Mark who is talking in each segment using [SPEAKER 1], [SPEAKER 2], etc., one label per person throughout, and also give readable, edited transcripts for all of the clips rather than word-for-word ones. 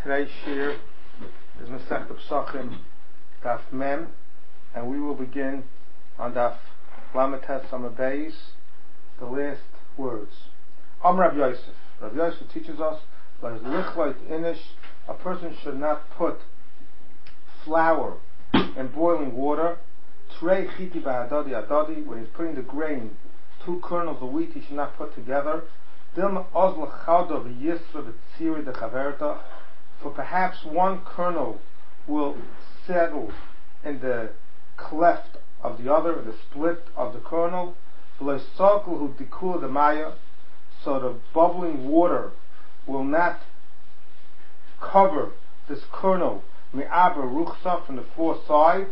[SPEAKER 1] Today's shir is Masechta Pesachim Daf Mem, and we will begin on Daf Lamed Tes Amud Beis, the last words. Rav Yosef. Rav Yosef teaches us that a person should not put flour in boiling water. Trei chiti ba'adadi adadi, when he's putting the grain, 2 kernels of wheat he should not put together. For perhaps one kernel will settle in the cleft of the other, the split of the kernel. So the bubbling water will not cover this kernel from the 4 sides,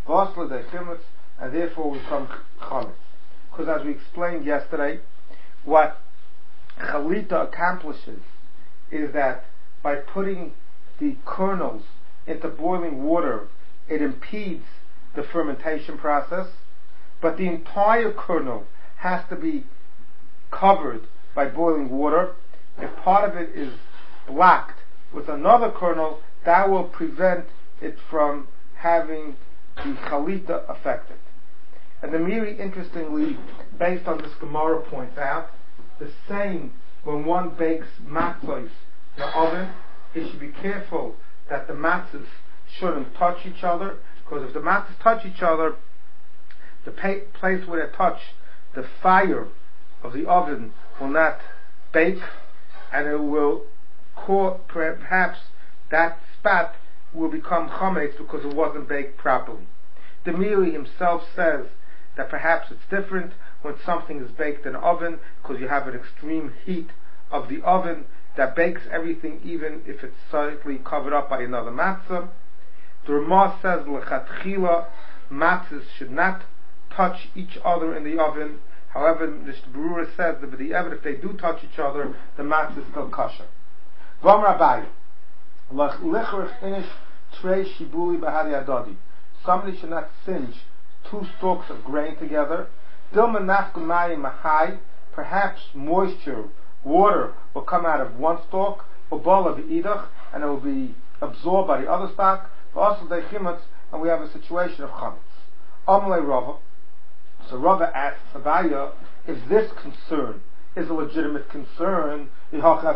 [SPEAKER 1] and therefore we become chametz. Because as we explained yesterday, what chalita accomplishes is that by putting the kernels into boiling water, it impedes the fermentation process, but the entire kernel has to be covered by boiling water. If part of it is blocked with another kernel, that will prevent it from having the chalita affected. And the Miri, interestingly, based on this Gemara, points out the same when one bakes matzos in the oven. He should be careful that the matzos shouldn't touch each other, because if the matzos touch each other, the place where they touch, the fire of the oven will not bake, and it will perhaps that spot will become chametz because it wasn't baked properly. The Miri himself says that perhaps it's different when something is baked in an oven, because you have an extreme heat of the oven that bakes everything, even if it's slightly covered up by another matzah. The Ramah says lechatchila matzahs should not touch each other in the oven. However, the Berurah says that if they do touch each other, the matzah is still kosher. Vam Rabbi, lichrich inish trei shibuli bahari adadi. Somebody should not singe 2 stalks of grain together. Dilma nafku mayim mahai. Perhaps moisture, water, will come out of one stalk, ubala v'idach, and it will be absorbed by the other stalk. Also they chimetz, and we have a situation of chametz. Amalei Rava. So Rava asks Abaya, if this concern is a legitimate concern, we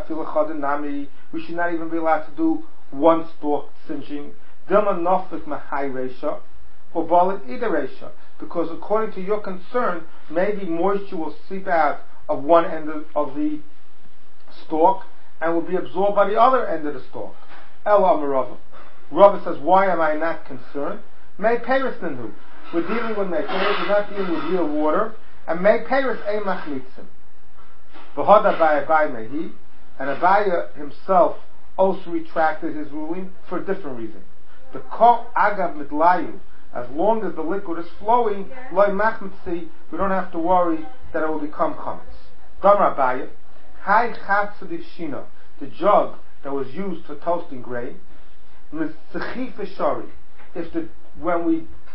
[SPEAKER 1] should not even be allowed to do 1 stalk singeing. Dilma nafik mahai reisha, ubala ida reisha. Because according to your concern, maybe moisture will seep out of one end of the stalk and will be absorbed by the other end of the stalk. Ela Amarava. Rava says, why am I not concerned? May Paris Nanu. We're dealing with May Paris, we're not dealing with real water. And May Paris Ein Machlitzim. V'had Abaya Bai Mehi. And Abaya himself also retracted his ruling for a different reason. The Kol Agav Midlayu, as long as the liquid is flowing, Loi Machmitzi, we don't have to worry that it will become chametz. Damar Abaya, Hai Chatzadiv Shina, the jug that was used for toasting grain, Mitzachif Shari, when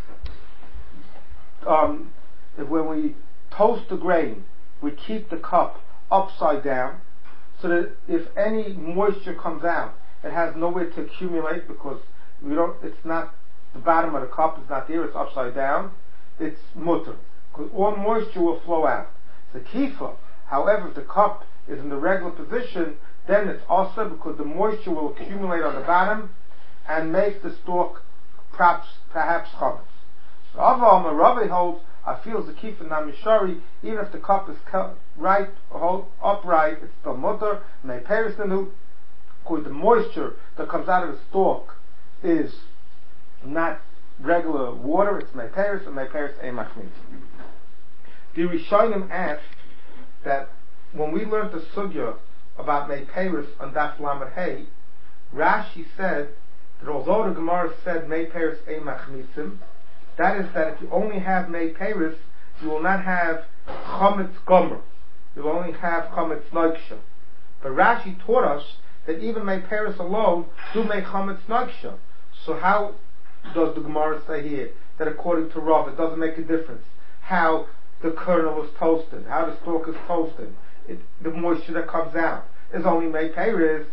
[SPEAKER 1] we toast the grain, we keep the cup upside down, so that if any moisture comes out, it has nowhere to accumulate, because it's not, the bottom of the cup is not there, it's upside down, it's mutter, because all moisture will flow out. The kifa, however, if the cup is in the regular position, then it's also, because the moisture will accumulate on the bottom and make the stalk perhaps chametz. Rava holds, I feel the kifa namishari, even if the cup is right or upright, it's still mutter. May Paris Nanu, because the moisture that comes out of the stalk is not regular water, it's May Paris, and May Paris Ein Machmitz. The Rishonim asked that when we learned the sugya about May Paris on Daf Lamed Hey, Rashi said that although the Gemara said May Paris Ein Machmitzim, that is that if you only have May Paris, you will not have Chametz Gomer. You will only have Chametz Noiksha. But Rashi taught us that even May Paris alone do make Chametz Noiksha. So how does the Gemara say here that according to Rav it doesn't make a difference how the kernel is toasted, how the stalk is toasted, the moisture that comes out is only May Paris,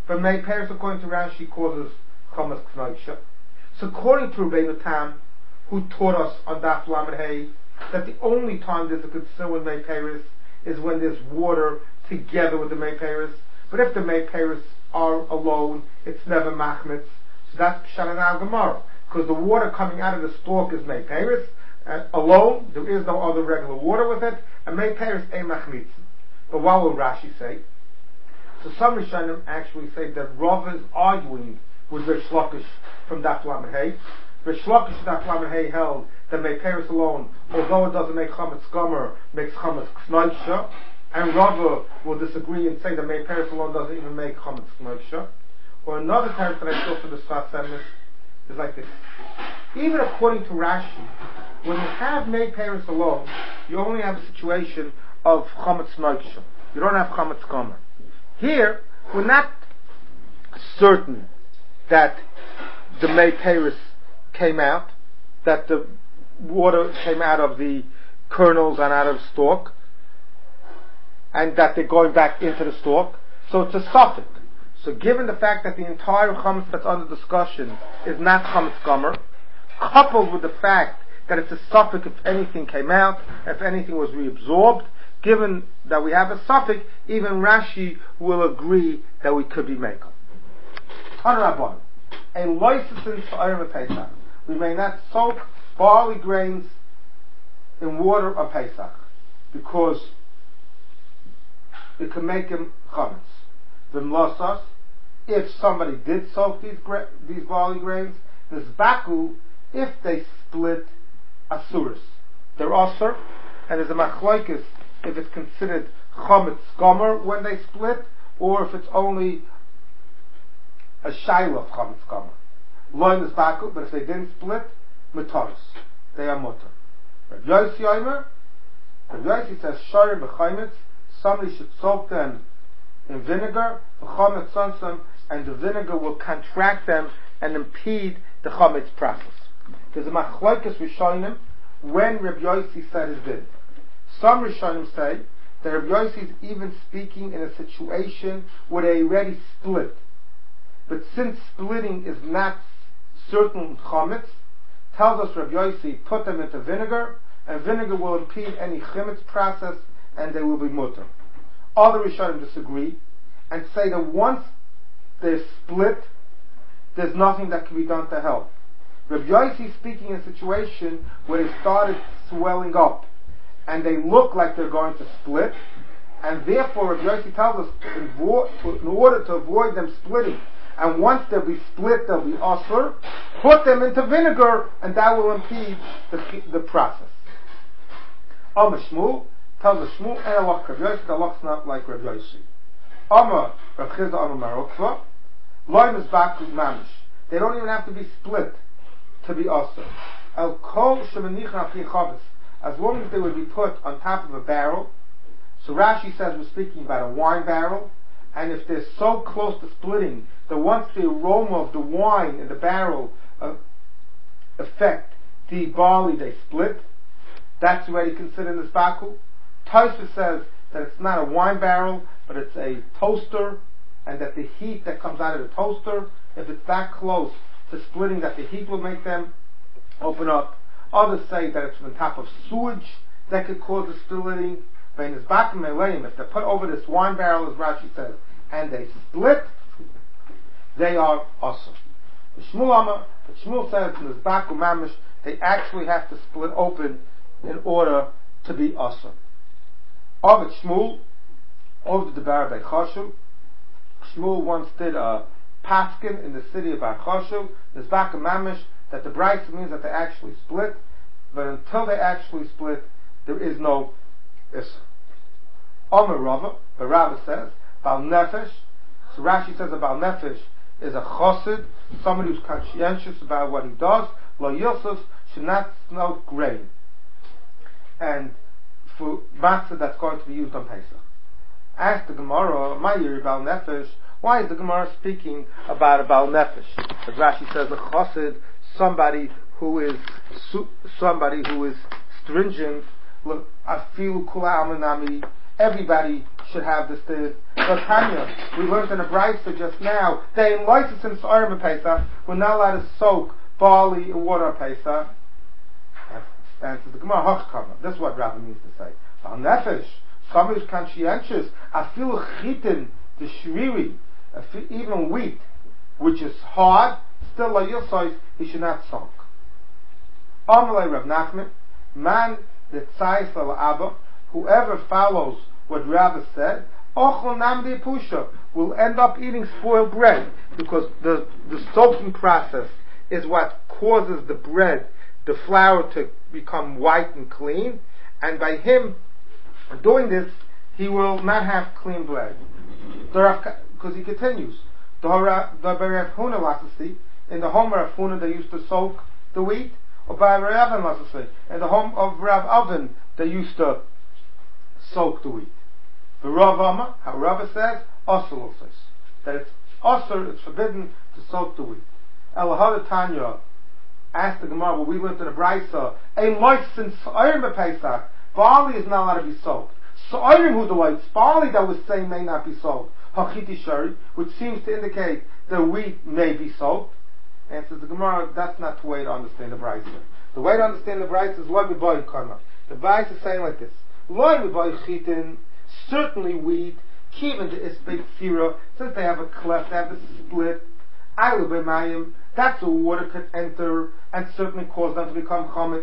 [SPEAKER 1] but May Paris, according to Rashi, causes Chametz K'naiksha. So according to Rabbeinu Tam, who taught us on Daf Lamed Hey, that the only time there's a concern with May Paris is when there's water together with the May Paris. But if the May Paris are alone, it's never machmitz. So that's Pshat and Gemara. Because the water coming out of the stalk is May Paris. Alone, there is no other regular water with it. And May Paris ain't machmitz. But what will Rashi say? So some Rishonim actually say that Rav is arguing with Rish Lakish from Daf Lamed Hey. Rish Lakish Daf Lamed Hey held that May Paris alone, although it doesn't make Chametz Gomer, makes Chametz K'naiksha. And Rava will disagree and say that May Paris alone doesn't even make Chametz K'naiksha. Or another teretz that I saw for the Sfas Emes is like this. Even according to Rashi, when you have May Paris alone, you only have a situation of Chametz K'naiksha. You don't have Chametz Gomer. Here, we're not certain that the May Paris came out, that the water came out of the kernels and out of the stalk, and that they're going back into the stalk. So it's a suffix. So given the fact that the entire chametz that's under discussion is not chametz gomer, coupled with the fact that it's a suffix if anything came out, if anything was reabsorbed, given that we have a suffix, even Rashi will agree that we could be makel. Tanur Rabbanan, a loisesin sha'arim Pesach. We may not soak barley grains in water on Pesach, because it can make him chametz. V'mlosas, if somebody did soak these barley grains, nizbaku, if they split asuris, they're asur, and there's a machlokes if it's considered chametz gomer when they split, or if it's only a shayla of chametz gomer. Lo nizbaku, but if they didn't split, mutaros, they are mutar. Rav Yossi Omer, Rav Yossi says shorim b'chaimetz, somebody should soak them in vinegar, v'chametz sansam, and the vinegar will contract them and impede the chametz process. There's a machlokes rishonim when Rav Yossi said his din. Some rishonim say that Rav Yossi is even speaking in a situation where they already split. But since splitting is not certain chametz, tells us Rav Yossi put them into vinegar, and vinegar will impede any chametz process, and they will be mutter. Other Rishonim disagree and say that once they're split, there's nothing that can be done to help. Rav Yossi is speaking in a situation where they started swelling up and they look like they're going to split, and therefore Rav Yossi tells us in order to avoid them splitting, and once they'll be split, they'll be asur, put them into vinegar, and that will impede the process. Amar Shmuel tells us Shmuel and Allah Rav Yossi, the Allah's not like Rav Yossi. Amar Rav Chizda Amar Marokva, loy mizbaku mamish. They don't even have to be split to be asur. El kol shemenichan al pi chavis, as long as they would be put on top of a barrel. So Rashi says we're speaking about a wine barrel, and if they're so close to splitting that once the aroma of the wine in the barrel affect the barley, they split, that's already considered as baku. Tosfos says that it's not a wine barrel, but it's a toaster, and that the heat that comes out of the toaster, if it's that close to splitting, that the heat will make them open up. Others say that it's on top of sewage that could cause the splitting. If they're put over this wine barrel, as Rashi says, and they split, they are asur. The Shmuel says in this baku mamish, they actually have to split open in order to be asur. Ovid Shmuel, over the Bar Beit Choshev, Shmuel once did a paskin in the city of Bar Choshev, this baku mamish, that the brayso means that they actually split, but until they actually split, there is no isur. Omer Rava, the Rava says, Bal Nefesh, so Rashi says a Bal Nefesh is a chosid, somebody who's conscientious about what he does, Lo Yosef should not smoke grain, and for matzah that's going to be used on Pesach. Ask the Gemara, Mayir Bal Nefesh, why is the Gemara speaking about a Bal Nefesh? As Rashi says, a chosid, somebody who is stringent, afilu kula almanami, everybody should have this thing. But Tanya, we learned in a brayso just now, they in license in Sa'arim Pesach, we're not allowed to soak barley in water Pesach. Answers the Gemara, Hochkama. This is what Rabbi means to say. Al Nefesh, somebody who's conscientious, Afilu Chitin, the Shriri, even wheat, which is hard, still like your size, he should not soak. Amalei Rav Nachman, man the tzayis al Abba, whoever follows what Rabbi said, Ochel Namdi Pusha, will end up eating spoiled bread, because the soaking process is what causes the bread, the flour, to become white and clean, and by him doing this, he will not have clean bread. Because he continues, the Rav Huna Lasasi, in the home of Rav Huna they used to soak the wheat, or by Rav Avin Lasasi, in the home of Rav Avin they used to soak the wheat. The Rav Amma, how Rav says, Osir says, that it's Osir, it's forbidden to soak the wheat. El Tanya asked the Gemara, what we learned in the Brayso, a moistened Sa'arim Pesach, barley is not allowed to be soaked. Sa'arim who delights, barley that was saying may not be soaked. Hachiti Shari, which seems to indicate that wheat may be soaked. Answers the Gemara, that's not the way to understand the Brayso. The way to understand the Brayso is Loi Miboy Karma. The Brayso is saying like this, Loi Miboy Chitin, certainly wheat, Kivin the Isbeit Sira, since they have a cleft, they have a split, Ailu B'mayim, that's where water could enter and certainly cause them to become chametz.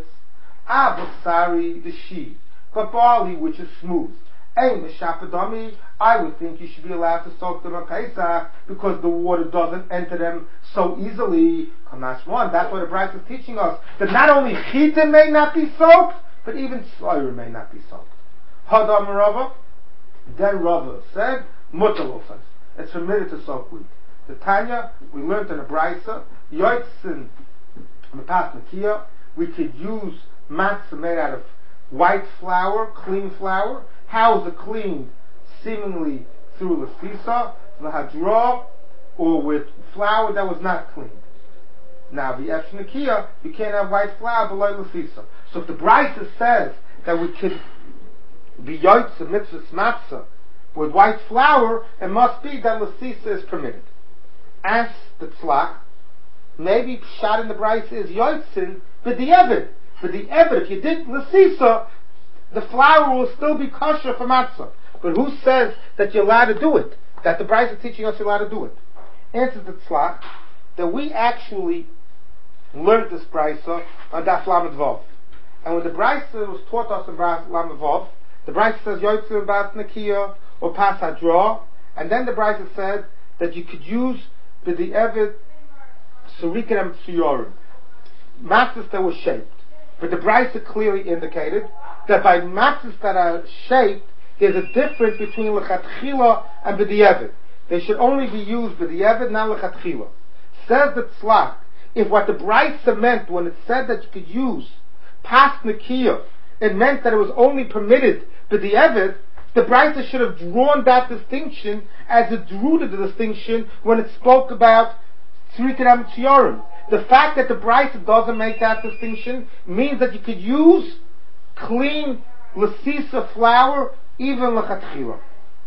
[SPEAKER 1] Abasari, the sheep, but barley, which is smooth. Ein Meshapadami, I would think you should be allowed to soak them on Pesach because the water doesn't enter them so easily. Kamash 1, that's what the Bryce is teaching us, that not only chitin may not be soaked, but even soyer may not be soaked. Hadam Rava, then Rava said, Mutal says, it's permitted to soak wheat. The Tanya, we learned in the Brayso, Yoitzin Mepat Nakia, we could use matzah made out of white flour, clean flour. How is it cleaned? Seemingly through lefisa, lahadra, or with flour that was not cleaned. Now, the Nakia, you can't have white flour below lefisa. So if the Brayso says that we could be yoitzin mitzvah matzah with white flour, it must be that lefisa is permitted. As the tzlach, maybe shot in the Brayso is yoitzin, but the evid, if you did l'sisa, the flour will still be kosher for matzah. But who says that you're allowed to do it? That the Brayso is teaching us you're allowed to do it? Answers the tzlach that we actually learned this Brayso on Daf Lamed Vav. And when the Brayso was taught us in Daf Lamed Vav, the Brayso says yoitzin bas nakia or pas hadra, and then the Brayso said that you could use the evid surikim tziyorim, matzahs that were shaped. But the Brayso clearly indicated that by matzahs that are shaped, there's a difference between lechatchila and b'di'evid. They should only be used b'di'evid, not lechatchila. Says the tzlach, if what the Brayso meant when it said that you could use pas nakia, it meant that it was only permitted b'di'evid, the Brayso should have drawn that distinction as it drew the distinction when it spoke about tzrikim tziyorim. The fact that the Brayso doesn't make that distinction means that you could use clean l'sisa flour even l'chatchila.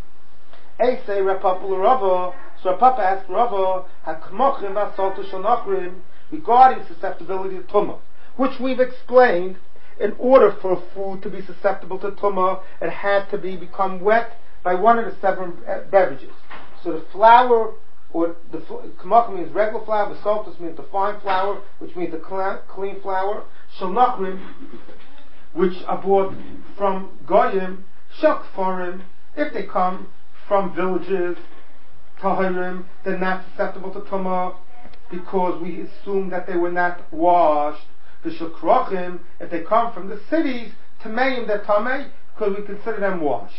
[SPEAKER 1] Say Rapapa l'Rava. So Rapapa asked Rava hakmochim v'asalta shonachrim regarding susceptibility to tumah, which we've explained. In order for a food to be susceptible to tumah, it had to become wet by one of the 7 beverages. So the flour, or the k'machim means regular flour, the saltus means the fine flour, which means the clean flour. Shalnachrim, which are bought from goyim, shakfarim, if they come from villages, tahirim, they're not susceptible to tumah because we assume that they were not washed. The shakrachim, if they come from the cities, tameim, they're tamei because we consider them washed.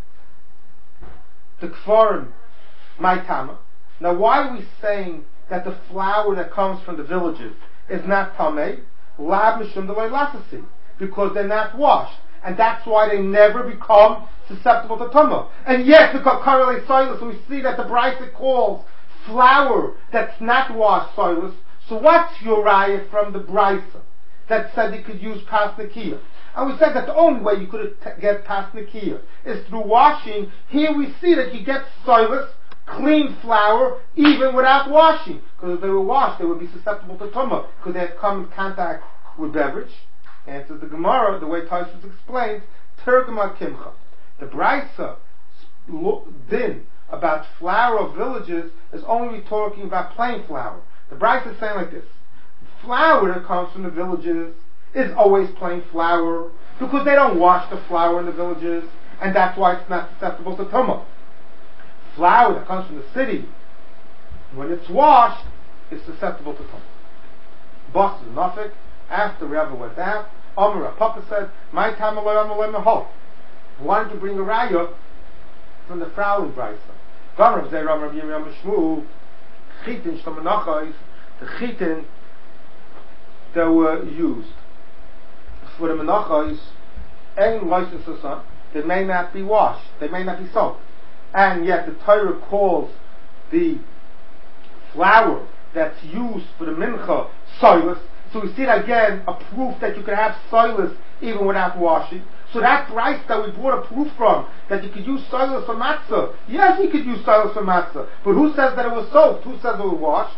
[SPEAKER 1] The kfarim, my tama. Now, why are we saying that the flour that comes from the villages is not tamei? Lab mishum delay lasasi, because they're not washed, and that's why they never become susceptible to tumah. And yes, because karelei soilus, we see that the Brayso calls flour that's not washed soilus. So what's your raya from the Brayso that said you could use pas nakia? And we said that the only way you could get past Nikiya is through washing. Here we see that you get soilless, clean flour, even without washing. Because if they were washed, they would be susceptible to tumah, because they had come in contact with beverage. Answers the Gemara, the way Tosfos explains, Tergama Kimcha. The Brisa din about flour of villages is only talking about plain flour. The Brisa is saying like this: flour that comes from the villages is always plain flour, because they don't wash the flour in the villages, and that's why it's not susceptible to tumah. Flour that comes from the city, when it's washed, is susceptible to tumah. Bas Nafik, after Rava went out, Amar Papa said, "My time aloi mehol." Wanted to bring a raya from the following brisa. Gamrav Zei Ram Rabbi Yirmiyah Shmuel, chitin shtamanachos, the chitin that were used for the menachos, ein licenses on, they may not be washed, they may not be soaked, and yet the Torah calls the flour that's used for the mincha soilus. So we see it again, a proof that you can have soilus even without washing. So that price that we brought a proof from, that you could use soilus for matzah. Yes, you could use soilus for matzah. But who says that it was soaked? Who says it was washed?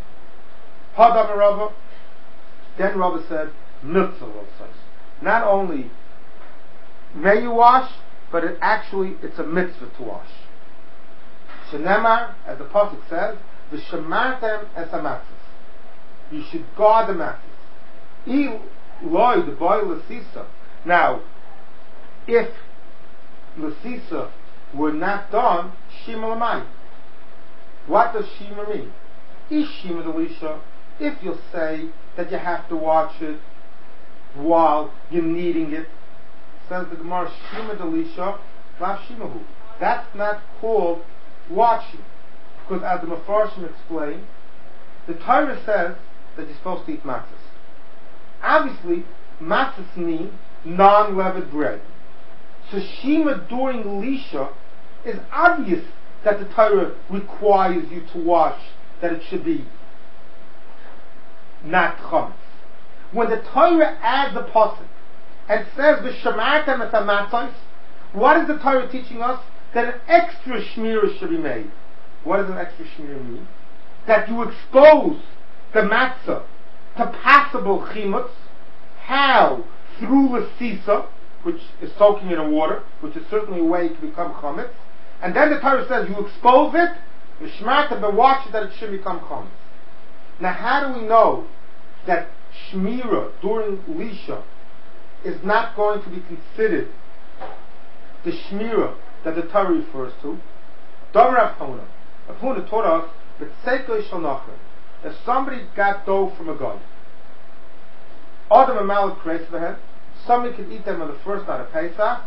[SPEAKER 1] Hadam Rava. Then Rava said, mitzvah says. Not only may you wash, but it's a mitzvah to wash. Shenemar, as the pasuk says, v'shemartem es hamatzos. You should guard the matzahs. Eloi the boy l'sisa. Now, if l'sisa were not done, shima l'mayim. What does shima mean? Ish shima d'lisha. If you'll say that you have to watch it while you're kneading it, says the Gemara, shima d'lisha, lav shimahu. That's not called watching, because as the Mefarshim explain, the Torah says that you're supposed to eat matzahs. Obviously, matzahs mean non-leavened bread. So shima during lisha is obvious that the Torah requires you to wash, that it should be not chametz. When the Torah adds a pasuk and says v'shamartem es hamatzos, what is the Torah teaching us? That an extra shmira should be made. What does an extra shmira mean? That you expose the matzah to passable chimutz. How? Through l'sisa, which is soaking it in water, which is certainly a way to become chametz. And then the Torah says you expose it, you shmarta, but watch it that it should become chametz. Now, how do we know that shmira during lisha is not going to be considered the shmira that the Torah refers to? Rav Huna taught us that seikoi shel nachrim. If somebody got dough from a guy, Adam and Malach creates the head, somebody can eat them on the first night of Pesach,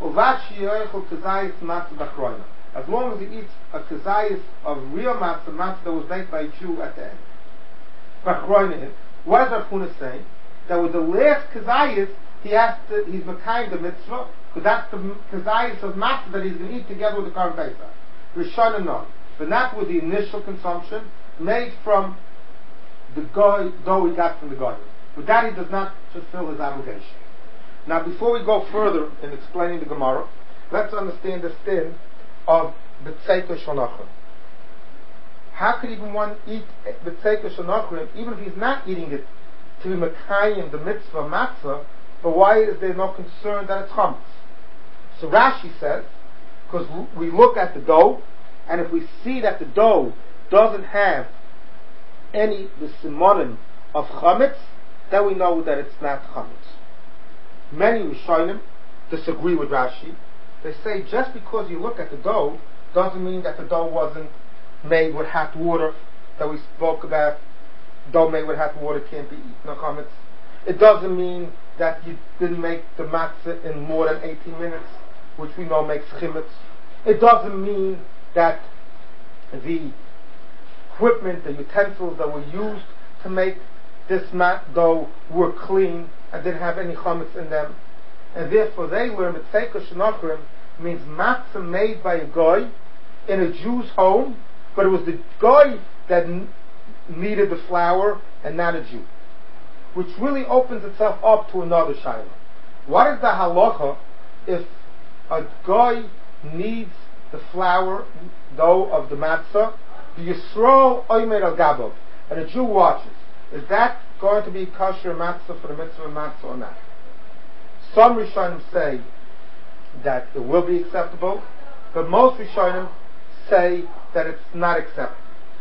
[SPEAKER 1] as long as he eats a kazayas of real matzah that was baked by a Jew at the end. What is Rav Huna saying? That with the last kazayas, he's makayim the mitzvah, because that's the kazayas of matzah that he's going to eat together with the Karban Pesach. Rishon non, but not with the initial consumption made from the dough he got from the garden. With that, he does not fulfill his obligation. Now, before we go further in explaining the Gemara, let's understand the din of B'tzeika Shel Nachrim. How could even one eat B'tzeika Shel Nachrim, even if he's not eating it to be Mekayim, the mitzvah matzah, but why is there no concern that it's chametz? So Rashi says, because we look at the dough, and if we see that the dough doesn't have any the simonim of chametz, then we know that it's not chametz. Many Rishonim disagree with Rashi. They say just because you look at the dough doesn't mean that the dough wasn't made with hot water that we spoke about. Dough made with hot water can't be eaten on chametz. It doesn't mean that you didn't make the matzah in more than 18 minutes, which we know makes chametz. It doesn't mean that the equipment, the utensils that were used to make this dough were clean and didn't have any chametz in them. And therefore they learn that Tzeikus Shenachrim means matzah made by a guy in a Jew's home, but it was the guy that needed the flour and not a Jew. Which really opens itself up to another shaila. What is the halacha if a guy needs the flour dough of the matzah, the Yisrael oimer al gabav, and a Jew watches? Is that going to be kosher matzah for the mitzvah of matzah or not? Some Rishonim say that it will be acceptable, but most Rishonim say that it's not acceptable.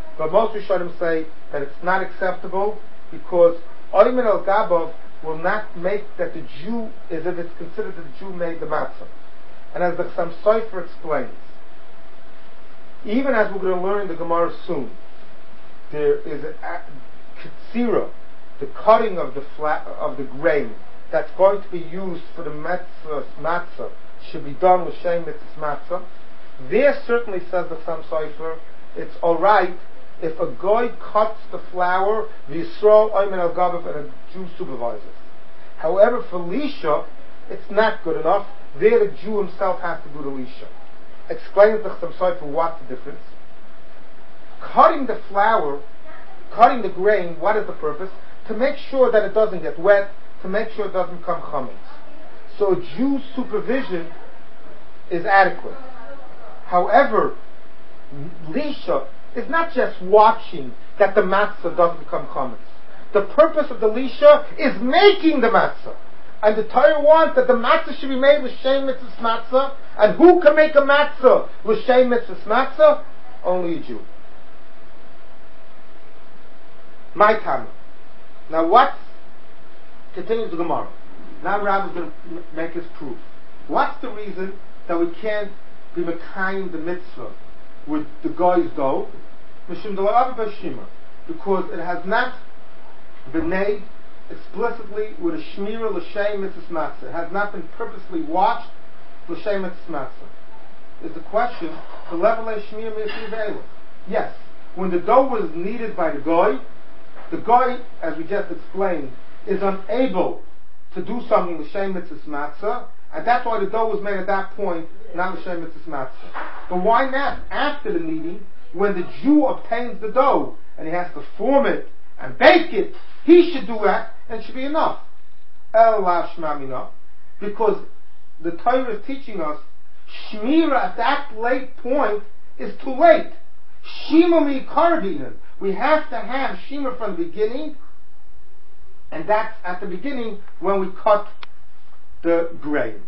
[SPEAKER 1] Because oimer al gabav will not make that the Jew, as if it's considered that the Jew made the matzah. And as the Chassam Sofer explains, even as we're going to learn in the Gemara soon, there is a katsira, the cutting of the grain that's going to be used for the matzah should be done with shem mitzvahs matzah. There certainly, says the Chassam Sofer, it's all right if a guy cuts the flour, the Yisrael oimen al gabav, and a Jew supervises. However, for lisha, it's not good enough. There, the Jew himself has to do the lisha. Explain to the Chassam Sofer what's the difference. Cutting the flour, cutting the grain, what is the purpose? To make sure that it doesn't get wet, to make sure it doesn't become chametz. So a Jew's supervision is adequate. However, lisha is not just watching that the matzah doesn't become chametz. The purpose of the lisha is making the matzah. And the Torah wants that the matzah should be made with shem mitzvahs matzah. And who can make a matzah with shem mitzvahs matzah? Only a Jew. My time. Now what? Continues the Gemara. Now Rav is going to make his proof. What's the reason that we can't be mekayim the mitzvah with the guy's dough? Because it has not been made explicitly with a shmira l'shem mitzvahs matzah. It has not been purposely watched l'shem mitzvahs matzah. Is the question, the level of shmira mitzvah? Yes. When the dough was kneaded by the guy, as we just explained, is unable to do something l'shem mitzvahs matzah, and that's why the dough was made at that point, not l'shem mitzvahs matzah. But why not after the kneading, when the Jew obtains the dough and he has to form it and bake it, he should do that and it should be enough. El la shmamina, because the Torah is teaching us shmira at that late point is too late. Shima mi karbinan. We have to have shima from the beginning, and that's at the beginning when we cut the grain.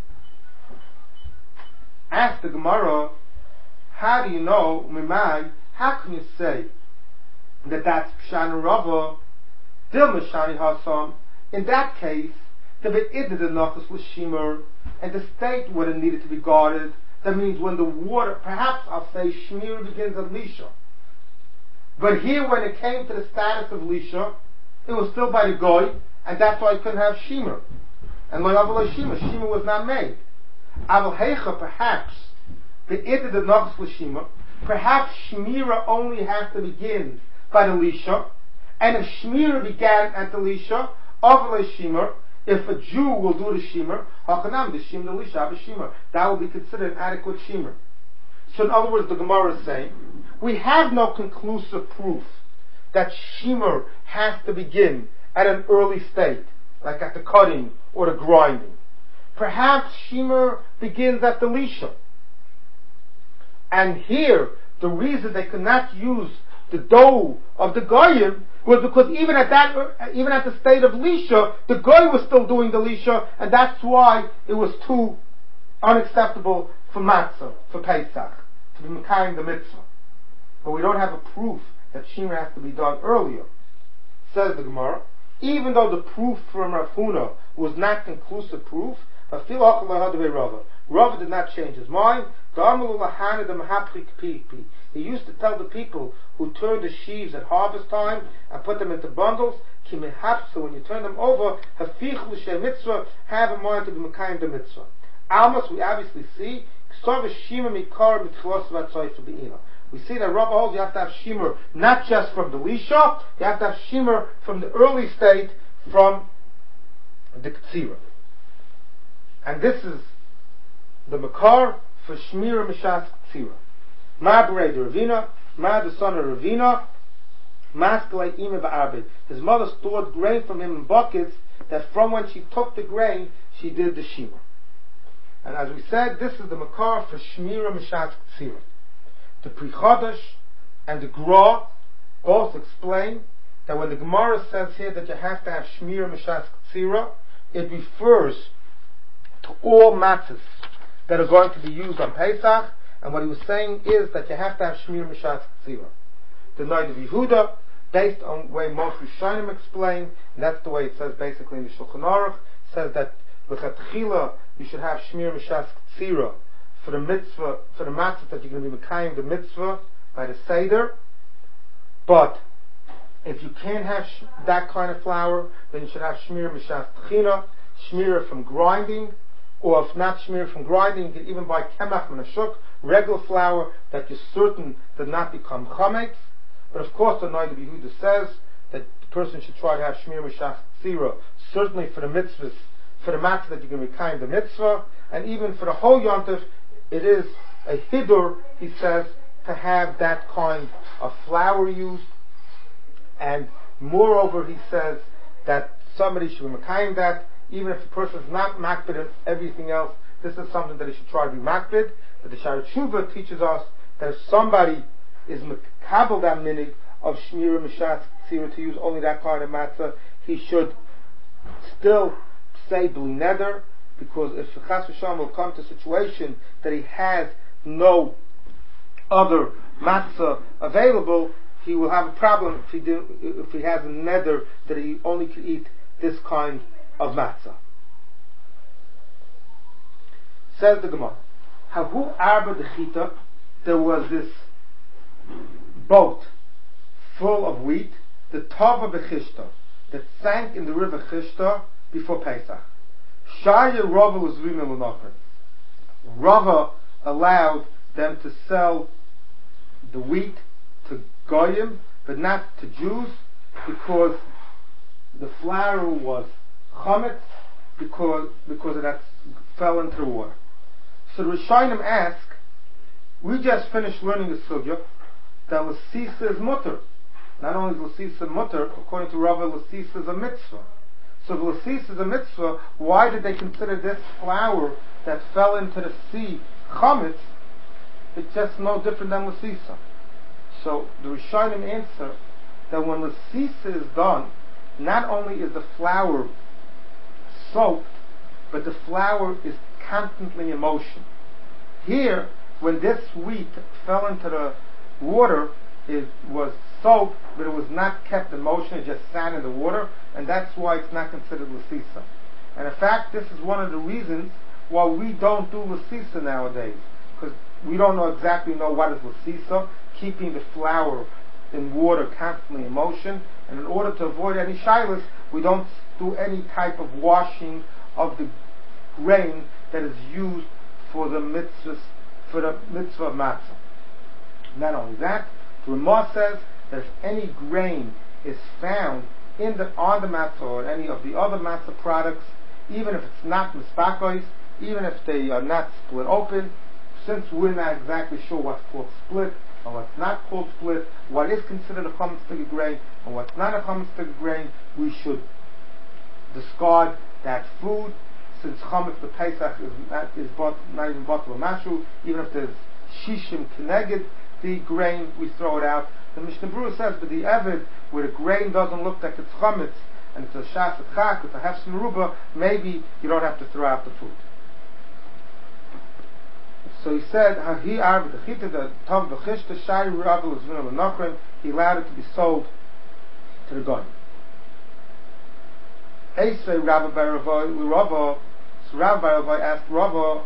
[SPEAKER 1] Ask the Gemara, how do you know, Mimai, how can you say that that's Pshan Rava, Dil Mishani Hasam? In that case, the Be'idid the Nachas was Shimer, and the state where it needed to be guarded. That means when the water, perhaps I'll say Shmir begins at Lisha. But here when it came to the status of Lisha, it was still by the Goy, and that's why I couldn't have Shimer. And Lo Yavel Shimer was not made. Aval Heicha, perhaps, the Idid the Nachas was Shimer, perhaps Shmira only has to begin by the Lisha, and if Shmira began at the Lisha, Aval Shimer, if a Jew will do the Shimer, Hachanam, the Shim, the Lisha, have a Shimer. That will be considered an adequate Shimer. So in other words, the Gemara is saying, we have no conclusive proof that Shimer has to begin at an early state, like at the cutting or the grinding. Perhaps Shimer begins at the Lisha. And here, the reason they could not use the dough of the Goyim was because even at the state of Lisha, the Goy was still doing the Lisha, and that's why it was too unacceptable for Matzah, for Pesach, to be Mekayim the Mitzvah. But we don't have a proof that Shimer has to be done earlier. Says the Gemara, even though the proof from Rav Huna was not conclusive proof, Rava did not change his mind. He used to tell the people who turned the sheaves at harvest time and put them into bundles, so when you turn them over, have in mind to be Mekayim the Mitzvah. Almas, we obviously see, we see that Rava holds you have to have Shimer not just from the Lisha, you have to have Shimer from the early state, from the Ktsira. And this is the Makar for Shmira Mishas Ktsira. Ma Berei de Ravina, Ma the son of Ravina, Maskelei ime ba'arbe. His mother stored grain from him in buckets, that from when she took the grain, she did the shima. And as we said, this is the makar for shmira mishat tzira. The Pri Chodesh and the Gra both explain that when the Gemara says here that you have to have shmira mishat tzira, it refers to all matzahs that are going to be used on Pesach, and what he was saying is that you have to have shmira mishat tzira. The Noid of Yehuda, based on the way most Rishonim explain, and that's the way it says basically in the Shulchan Aruch, says that l'chatchila you should have shmir mishas tzira for the mitzvah, for the matzah that you're going to be mekayim the mitzvah by the seder. But if you can't have that kind of flour, then you should have shmir mishas tchina, shmir from grinding, or if not shmir from grinding, you can even buy kemach menashuk, regular flour that you're certain did not become chametz. But of course, the Noid of Yehuda says that the person should try to have shmir mishas tzira, certainly for the mitzvahs, for the matzah that you're going to be kind the mitzvah, and even for the whole yontif, it is a hidur, he says, to have that kind of flour used. And moreover, he says that somebody should be makayim that, even if the person is not makbid and everything else, this is something that he should try to be makbid. But the Shara Tshuva teaches us that if somebody is makabel that minig of shmira mishat tzira to use only that kind of matzah, he should still say bli neder, because if chas v'shalom will come to a situation that he has no other matzah available, he will have a problem if he has a neder that he only can eat this kind of matzah. Says the Gemara, Hahu arba dechita, there was this boat full of wheat, the tava bechishta, that sank in the river Chishta before Pesach. Shaya Rava was Rava allowed them to sell the wheat to Goyim, but not to Jews, because the flour was chametz, because it had fell into the water. So the Rishonim ask, we just finished learning the sugya that l'sisa is mutter. Not only is l'sisa mutter, according to Rava, l'sisa is a mitzvah. So if l'sisa is a mitzvah, why did they consider this flour that fell into the sea chametz? It's just no different than l'sisa. So the Rishonim answer that when l'sisa is done, not only is the flour soaked, but the flour is constantly in motion. Here, when this wheat fell into the water, it was soaked, but it was not kept in motion, it just sat in the water, and that's why it's not considered l'sisa. And in fact, this is one of the reasons why we don't do l'sisa nowadays, because we don't exactly know what is l'sisa, keeping the flour in water constantly in motion, and in order to avoid any shilas, we don't do any type of washing of the grain that is used for the mitzvah of matzah. Not only that, the Ramah says that if any grain is found on the matzah or any of the other matzah products, even if it's not mispakois, even if they are not split open, since we're not exactly sure what's called split and what's not called split, what is considered a chametz grain and what's not a chametz grain, we should discard that food, since chametz the Pesach is not even bottle of mashu. Even if there's shishim keneged the grain, we throw it out. The Mishnah Berurah says, but the Eved, where the grain doesn't look like it's chametz and it's a shas chak, it's a hefs meruba, maybe you don't have to throw out the food. So he said, he allowed it to be sold to the goyim. So Rabbi Baravai asked Rava,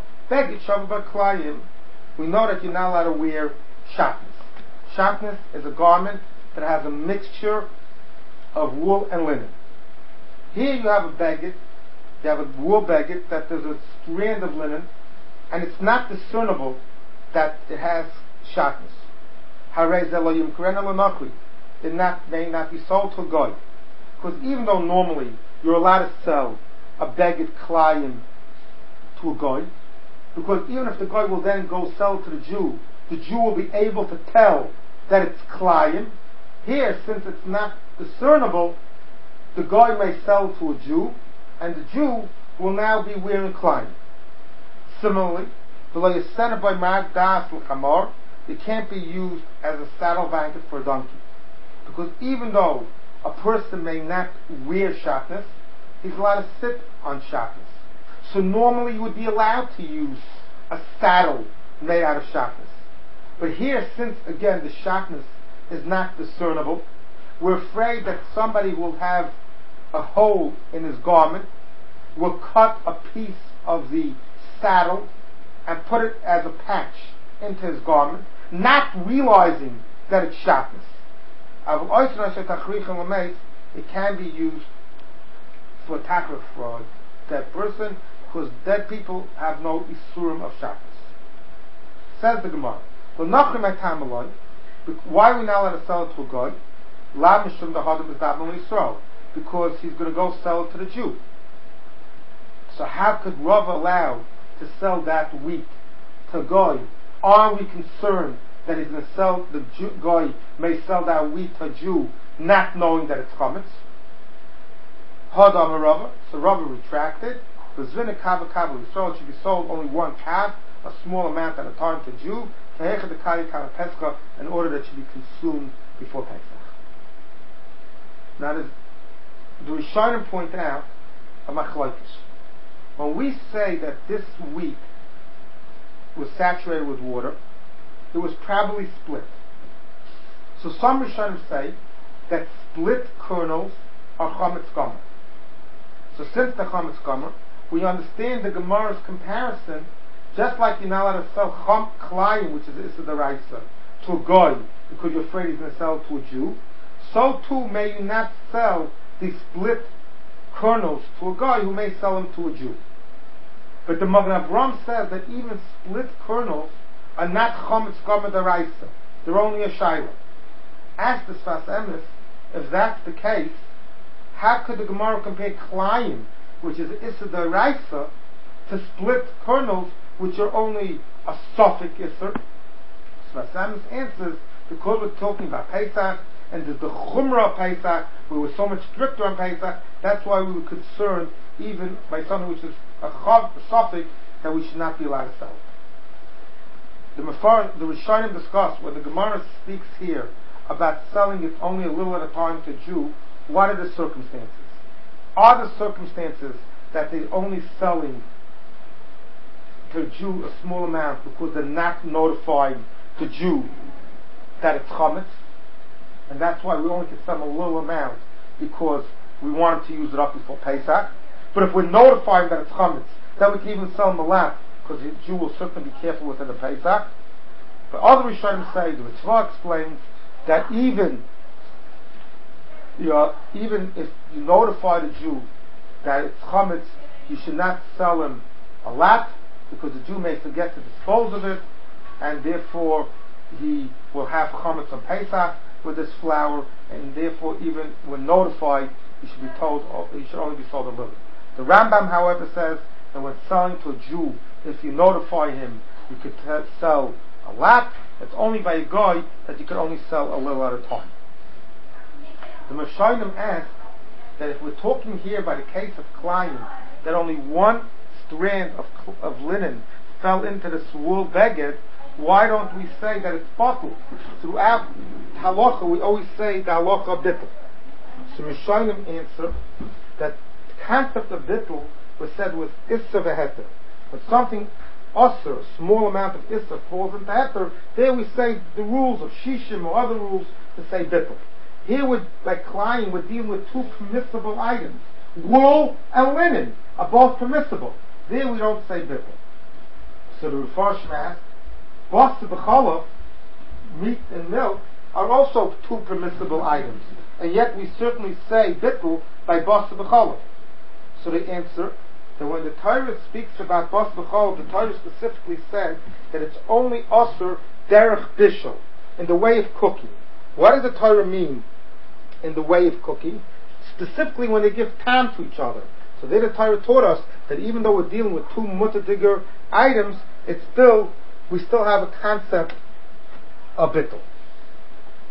[SPEAKER 1] we know that you're not allowed to wear shatnez. Shatnez is a garment that has a mixture of wool and linen. Here you have a baguette, you have a wool baguette that there's a strand of linen, and it's not discernible that it has shatnez. It may not be sold to a goy. Because even though normally you're allowed to sell a baguette klayim to a goy, because even if the goy will then go sell it to the Jew will be able to tell that it's klayim. Here, since it's not discernible, the guy may sell to a Jew, and the Jew will now be wearing Klein. Similarly, it can't be used as a saddle blanket for a donkey. Because even though a person may not wear shatnez, he's allowed to sit on shatnez. So normally you would be allowed to use a saddle made out of shatnez. But here, since again the shatnez is not discernible, we're afraid that somebody will have a hole in his garment, will cut a piece of the saddle and put it as a patch into his garment, not realizing that it's shatnez. It can be used for tachrich fraud, dead person, because dead people have no isurim of shatnez. Says the Gemara, why are we not allowed to sell it to a guy? Because he's going to go sell it to the Jew. So how could Rav allow to sell that wheat to a guy? Are we concerned that he's going to sell, the guy may sell that wheat to a Jew not knowing that it's chametz? Hadam Rava, so Rava retracted. It should be sold only one calf, a small amount at a time to a Jew, in order that it should be consumed before Pesach. Now the Rishonim point out a machlokes. When we say that this wheat was saturated with water, it was probably split. So some Rishonim say that split kernels are chametz gomer. So since the chametz gomer, we understand the Gemara's comparison, just like you're not allowed to sell klayim, which is Issa D'Oraisa, to a guy because you're afraid he's going to sell it to a Jew, so too may you not sell the split kernels to a guy who may sell them to a Jew. But the Magen Avraham says that even split kernels are not chametz gomer D'Oraisa. They're only a shayla. Ask the Sfas Emes, if that's the case, how could the Gemara compare klayim, which is Issa D'Oraisa, to split kernels, which are only a suffix Isser? Sfas Emes answers, because we're talking about Pesach, and the Chumrah of Pesach, we were so much stricter on Pesach, that's why we were concerned, even by something which is a suffix, that we should not be allowed to sell. The Rishonim discuss, when the Gemara speaks here about selling it only a little at a time to a Jew, what are the circumstances? Are the circumstances that they're only selling to a Jew a small amount because they're not notifying the Jew that it's chametz, and that's why we only can sell a little amount because we want him to use it up before Pesach? But if we're notifying that it's chametz, then we can even sell him a lot, because the Jew will certainly be careful within the Pesach. But other Rishonim say, the Ritva explains that even if you notify the Jew that it's chametz, you should not sell him a lot, because the Jew may forget to dispose of it, and therefore he will have chametz on Pesach with this flour, and therefore even when notified, he should be told, he should only be sold a little. The Rambam, however, says that when selling to a Jew, if you notify him, you could sell a lot. It's only by a guy that you can only sell a little at a time. The Meshayim asked that if we're talking here by the case of Klein, that only one strand of linen fell into the wool beged, why don't we say that it's bottled? Throughout halacha, we always say the halacha of bittul. So Meshayim answer that the concept of bittul was said with issa v'heter. When something usher, a small amount of issa, falls into heter, there we say the rules of shishim or other rules to say bittul. Here, by Klein, we're dealing with two permissible items. Wool and linen are both permissible. There we don't say bittul. So the Rifarshim asked, basa b'chalaf, meat and milk, are also two permissible items. And yet we certainly say bittul by basa b'chalaf. So they answer that when the Torah speaks about basa b'chalaf, the Torah specifically said that it's only usher derech bishul, in the way of cooking. What does the Torah mean in the way of cooking? Specifically when they give time to each other. So there the Torah taught us that even though we're dealing with two mutadiger items, we still have a concept of bittul.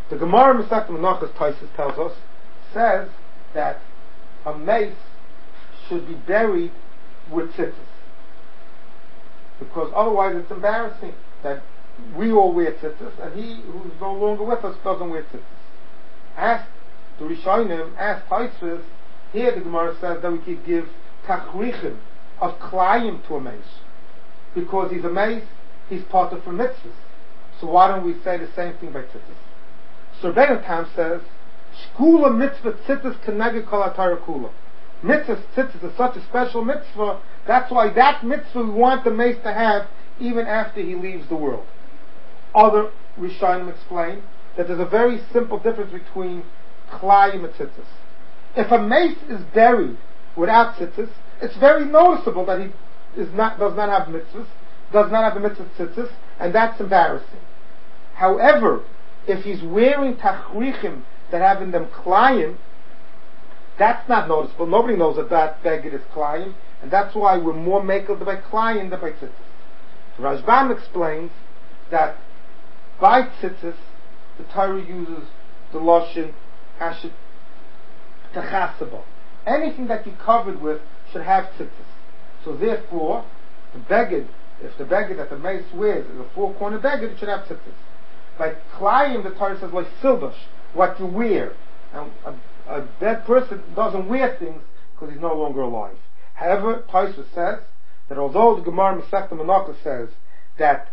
[SPEAKER 1] The Gemara Masechta Menachos Taisus tells us, says that a mace should be buried with tzitzis, because otherwise it's embarrassing that we all wear tzitzis and he who's no longer with us doesn't wear tzitzis. Ask the Rishonim, ask Taisus, here the Gemara says that we could give tachrichim of klayim to a mace, because he's a mace, he's part of the mitzvahs. So why don't we say the same thing by tzitzis? So Rebbeinu Tam says, Shkula mitzvah tzitzis keneged kol atayra kula. Mitzvah tzitzis is such a special mitzvah, that's why that mitzvah we want the mace to have even after he leaves the world. Other Rishonim explain that there's a very simple difference between klayim and tzitzis. If a mace is buried without tzitzis, it's very noticeable that he does not have mitzvahs, does not have the mitzvah tzitzis, and that's embarrassing. However, if he's wearing tachrichim that have in them klayim, that's not noticeable. Nobody knows that beged is klayim, and that's why we're more makel by klayim than by tzitzis. So Rashbam explains that by tzitzis, the Torah uses the lashon ashet techasaba. Anything that you're covered with should have tzitzis. So therefore, the beged, if the beged that the mace wears is a four-corner beged, it should have tzitzis. By klayim, the Torah says like silbash, what you wear. And a dead person doesn't wear things because he's no longer alive. However, Tosfos says that although the Gemara Masechta Menachos says that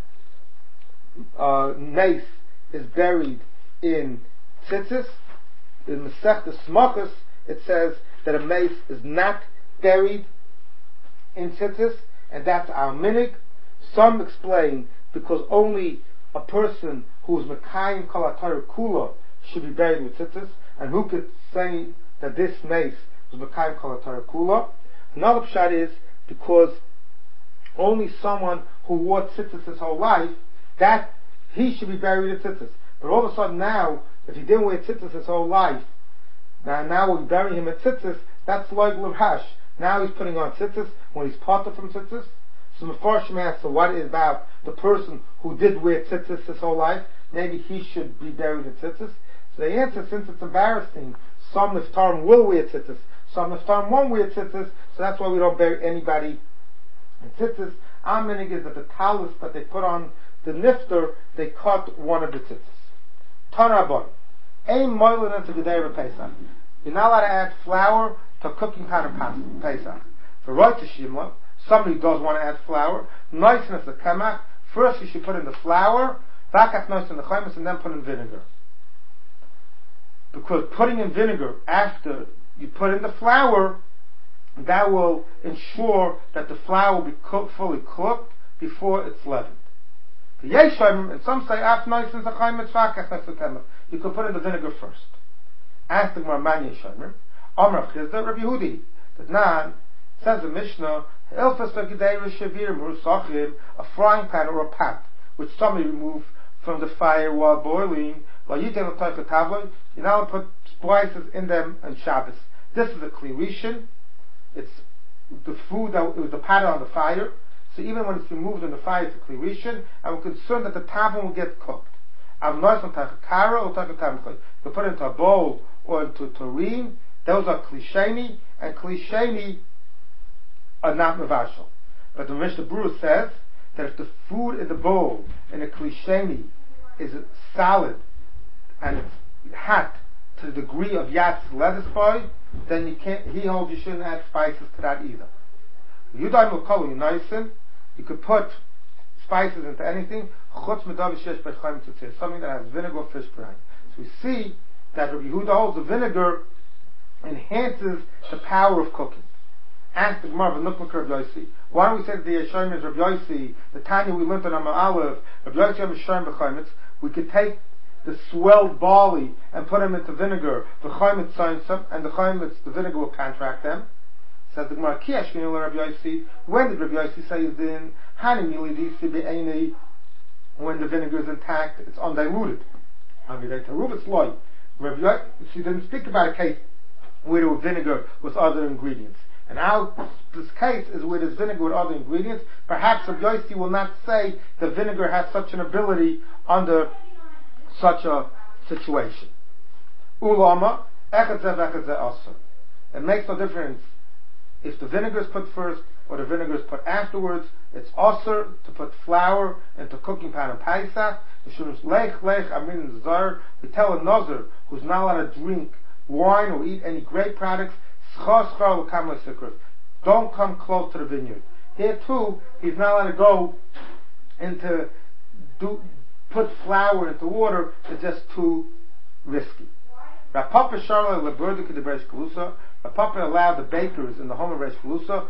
[SPEAKER 1] mace is buried in tzitzis, in Masechta Smachos it says that a mace is not buried in tzitzis, and that's our minig. Some explain because only a person who is Mekayim Kol HaTorah Kula should be buried with tzitzis, and who could say that this mace was Mekayim Kol HaTorah Kula? Another pshat is because only someone who wore tzitzis his whole life, that he should be buried in tzitzis. But all of a sudden now, if he didn't wear tzitzis his whole life, now we bury him in tzitzis, that's like l'vhash. Now he's putting on tzitzis when he's parted from tzitzis. So Mefarshim asks, so what is about the person who did wear tzitzis his whole life? Maybe he should be buried in tzitzis. So they answer, since it's embarrassing, some niftarim will wear tzitzis, some niftarim won't wear tzitzis, so that's why we don't bury anybody in tzitzis. Our minig is that the talus that they put on the nifter, they cut one of the tzitzis. Tanabon. Ein moilin into Gedei Pesach. You're not allowed to add flour to cooking pan of Pesach. For Rosh Shimla, somebody does want to add flour. Niceness of kamach. First you should put in the flour, back at nice in the chaymas, and then put in vinegar. Because putting in vinegar after you put in the flour, that will ensure that the flour will be fully cooked before it's leavened. And some say you could put in the vinegar first. Ask the Gemara Man Yeshayim. Amar Chizda Rabbi Yehudi. That nan says the Mishnah, a frying pan or a pot which somebody removed from the fire while boiling. You now put spices in them on Shabbos. This is a klirishin. It's the food that it was the pat on the fire. So even when it's removed in the fire, it's a klirishin, and we're concerned that the tavon will get cooked. You put it into a bowl or into a tureen. Those are klisheni, and klisheni are not mevashel. But the Mishnah Berurah says that if the food in the bowl in a klisheni is solid and it's hot to the degree of Yatz Ledesboy, then you can't. He holds you shouldn't add spices to that either. You could put spices into anything. Something that has vinegar or fish brine. So we see that Rabbi Yehuda holds the vinegar enhances the power of cooking. Ask the Gemara of Nukmak Rabbi Yossi. Why don't we say that the Yeshayim is Rabbi Yossi? The Tanya we learned on Amar Aleph, Rabbi Yossi have Yeshayim b'chaymitz. We could take the swelled barley and put them into vinegar. The chaymitz signs them, and the chaymitz, the vinegar will contract them. Says the Gemara, Ki Ashkinu Rabbi Yossi. When did Rabbi Yossi say then Hanim Yilidisi be'eni? When the vinegar is intact, it's undiluted. It's loy. Rabbi Yossi didn't speak about a case where there was vinegar with other ingredients. And this case is where there's vinegar with other ingredients. Perhaps Rabbi Yossi will not say the vinegar has such an ability under such a situation. Ulama, echad zeh v'echad zeh asur. It makes no difference if the vinegar is put first or the vinegar is put afterwards. It's asur to put flour into cooking pan and Pesach. We tell a nazir who's not allowed to drink wine or eat any grape products, don't come close to the vineyard. Here too, he's not allowed to go put flour into water. It's just too risky. Rapapa allowed the bakers in the home of Reish Galusa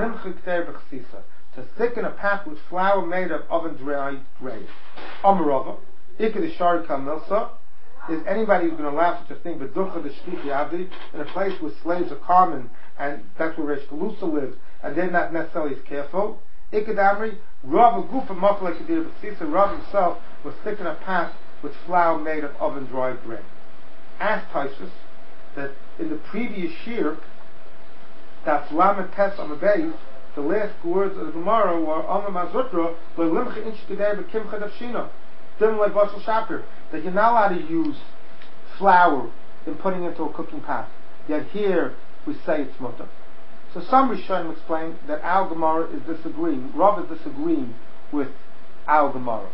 [SPEAKER 1] to thicken a pat with flour made of oven-dried grain. Amarova, Ikadishari Kamilsa, is anybody who's going to allow such a thing, B'ducha the Shkiti Avdi, in a place where slaves are common, and that's where Reish Galusa lives, and they're not necessarily as careful. Ikadamri, Rav Gufa Mafla Kadir B'sisa, Rav himself was thickening a pat with flour made of oven-dried grain. Asked Taisus that in the previous year, that Lamed Tes on the base, the last words of the Gemara were Amma Mazutra, Limcha Inch Kedei B'Kimcha Davshina, Dim like Vashel Shapir, that you're not allowed to use flour in putting into a cooking pot. Yet here we say it's mutter. So some Rishonim explain that our Gemara is disagreeing. Rav is disagreeing with our Gemara.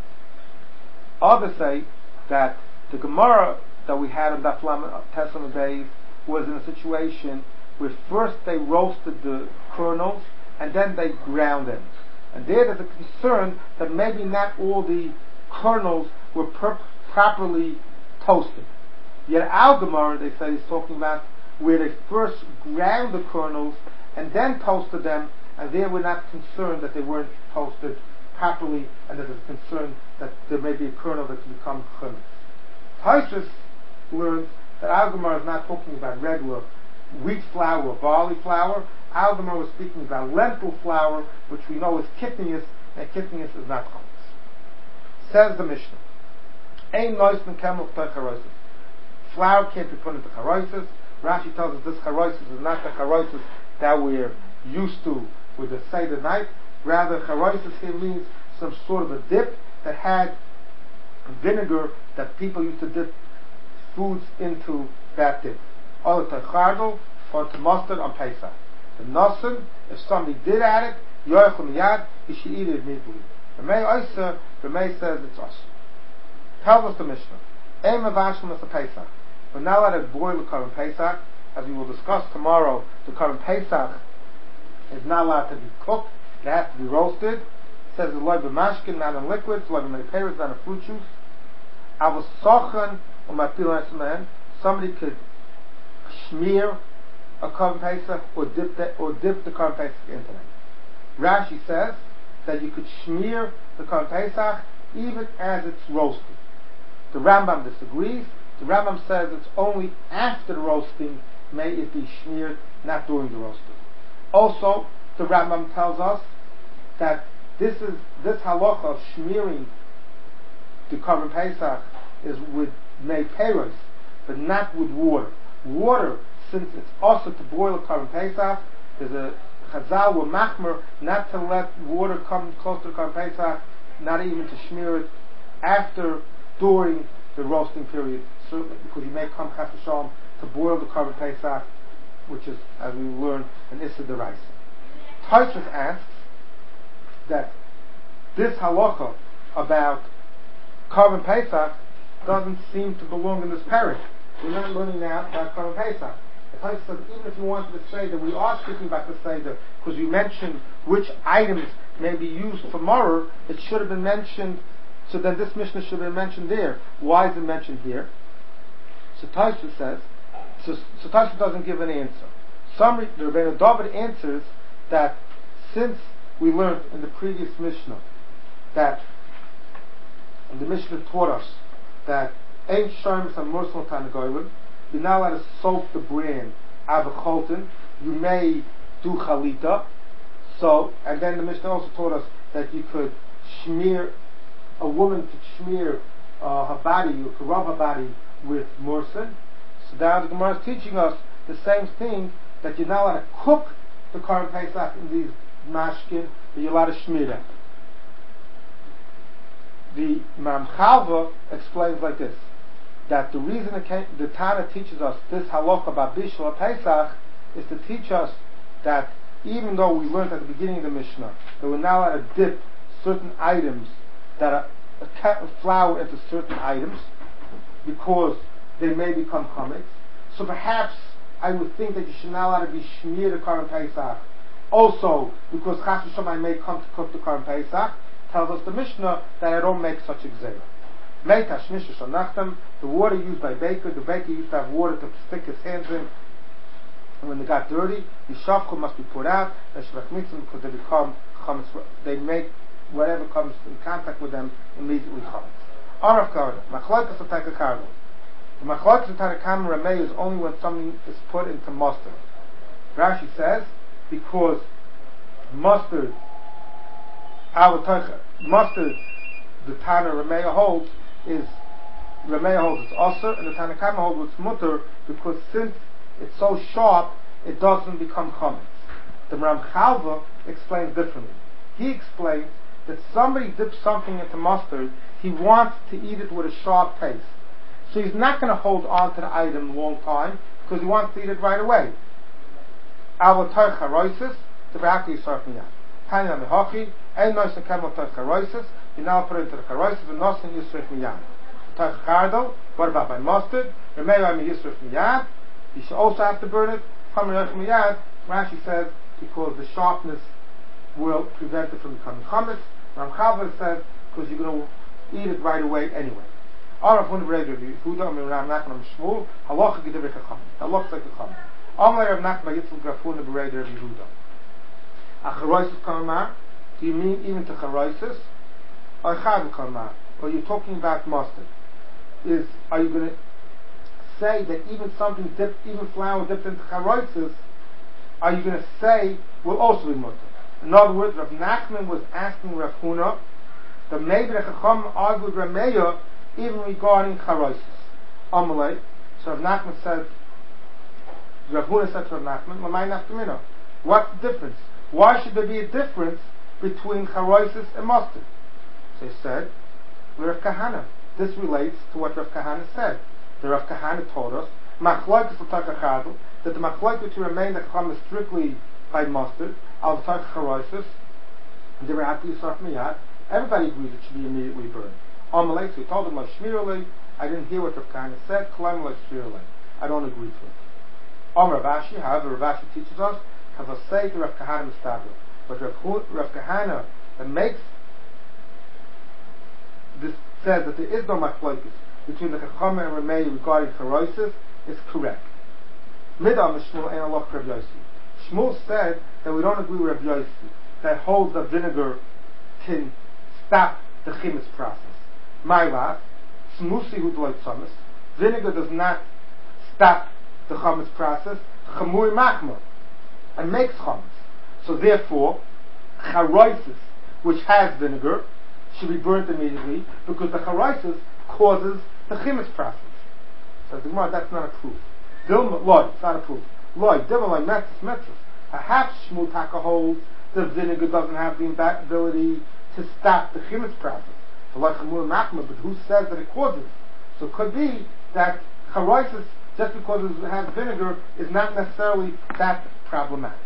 [SPEAKER 1] Others say that the Gemara that we had in Daf Lamed Tes on the base was in a situation where first they roasted the kernels and then they ground them. And there's a concern that maybe not all the kernels were properly toasted. Yet our Gemara, they say, is talking about where they first ground the kernels and then toasted them, and there we're not concerned that they weren't toasted properly, and that there's a concern that there may be a kernel that can become chametz. Taisus learns that our Gemara is not talking about regular wheat flour or barley flour. Our Gemara was speaking about lentil flour, which we know is kitnius, and kitnius is not chametz. Says the Mishnah, Ein noisman kemel t'ay charoises. Flour can't be put into charoises. Rashi tells us this charoises is not the charoises that we're used to with the Seder night. Rather, charoises here means some sort of a dip that had vinegar that people used to dip foods into that dip. Or tachardel, or to mustard on Pesach. The nasan, if somebody did add it, yochel miyad, he should eat it immediately. Rameh says it's us. Tells us the Mishnah, Ein mavashlim as a Pesach. We're not allowed to boil the Korban Pesach. As we will discuss tomorrow, the Korban Pesach is not allowed to be cooked. It has to be roasted. It says it's loy b'mashkin, not in liquids, loy b'meniperes, not in fruit juice. Avos sochan or mapil esmen. Somebody could smear a Korban Pesach or dip the Korban Pesach into it. Rashi says that you could smear the Korban Pesach even as it's roasted. The Rambam disagrees. The Rambam says it's only after the roasting may it be smeared, not during the roasting. Also, the Rambam tells us that this halacha of smearing the Korban Pesach is with mei peros, but not with water. Water, since it's also to boil a Korban Pesach, there's a Chazal or Machmer not to let water come close to the Korban Pesach, not even to smear it during the roasting period, certainly because you may come chas v'shalom to boil the Korban Pesach, which is, as we learned, an Issa D'Oraisa. Taisus asks that this halacha about Korban Pesach doesn't seem to belong in this parak. We're not learning now about Korban Pesach. The Taisus says even if you wanted to say that we are speaking about the Seder, because we mentioned which items may be used for Maror, it should have been mentioned. So then this Mishnah should have been mentioned there. Why is it mentioned here? So Taisus says, so Taisus doesn't give an answer. The Rebbeinu David answers that since we learned in the previous Mishnah that the Mishnah taught us that Ein Shoyim Sam Mursal Tanagoyim, you're not allowed to soak the bran avacholton, you may do chalita. So, and then the Mishnah also taught us that you could a woman could smear her body, you could rub her body with mursin. So now the Gemara is teaching us the same thing, that you're not allowed to cook the Korban Pesach in these mashkin, but you're allowed to smear them. The Maram Chalva explains like this. that the reason the Tana teaches us this halacha about Bishul Pesach is to teach us that even though we learned at the beginning of the Mishnah that we're not allowed to dip certain items that are flour into certain items because they may become chametz, so perhaps I would think that you should not allow to be shmir the Korban Pesach also because Chas v'Shalom may come to cook the Korban Pesach. Tells us the Mishnah that I don't make such a gzeira. Meitash Mishnah Shanachtam, the water used by baker, the baker used to have water to stick his hands in, and when they got dirty, the shafchum must be put out, because they become chametz, they make whatever comes in contact with them immediately chametz. Arav Karda, Machlokes of Takakardo. The Machlokes of Tanakam Rameh is only when something is put into mustard. Rashi says, because mustard, the Tana Rameh holds it's osur, and the Tanakama holds it's mutter, because since it's so sharp, it doesn't become chametz. The Ramchalva explains differently. He explains that somebody dips something into mustard, he wants to eat it with a sharp taste. So he's not going to hold on to the item a long time, because he wants to eat it right away. Avotar charoisis, the B'haki Yisarf Miyad. Tanya Mehachi, Ein Nois Nekemel Tar charoisis, you now put it into the charoisis, and Nosin Yisref Miyad. Tar chardo, what about by mustard? Remei Ami Yisref Miyad, you should also have to burn it. Chamer Miyad, Rashi says, because the sharpness will prevent it from becoming chametz. Ramchalva says, because you're going to eat it right away anyway. Arav Hun Breder Yehuda Amir Ram Nachman Shmuel Halacha Gedivei Chacham. Halacha like a chacham. Amar Rav Nachman Yitzchak Grafun Breder Yehuda. Acharoises Kamar. Do you mean even to charoises? Or Chad Kamar? Or you're talking about mustard? Are you going to say that even something dipped, even flour dipped into charoises, are you going to say will also be mutter? In other words, Rav Nachman was asking Rav Huna, the maybe the Chacham argued Rameya even regarding charoises. Amalei. So Rav Nachman said, Rav Huna said to Rav Nachman, L'may nafkamina. What's the difference? Why should there be a difference between charoises and mustard? So he said, Rav Kahana. This relates to what Rav Kahana said. The Rav Kahana told us, Machlokes l'takachadu, that the machlokes to remain the Chacham is strictly by mustard, al l'takach charoises, and the B'haki Yisarf Miyad. Everybody agrees it should be immediately burned. Amalei, so he told him, Shmirulei, I didn't hear what Rav Kahana said, Kalam Shmirulei. I don't agree to it. Rav Ashi, however, Rav Ashi teaches us, Kavasei to Rav Kahana Mistabel. But Rav Kahana that makes this says that there is no machlokes between the Chacham and Ramei regarding charoises is correct. Midam Shmuel and Allah Rav Yossi. Shmuel said that we don't agree with Rav Yossi that holds that vinegar can stop the chimetz process. My last, smusi hu d'loy tzamis. Vinegar does not stop the chametz process. Chamur machmer, and makes chametz. So therefore, charoises, which has vinegar, should be burnt immediately because the charoises causes the chimetz process. So the Gemara, that's not a proof. Loy, it's not a proof. Loy, divaloi metzis metzis. Perhaps Shmuel Taka holds the vinegar doesn't have the ability to stop the chimetz process. But who says that it causes? So it could be that charoises, just because it has vinegar, is not necessarily that problematic.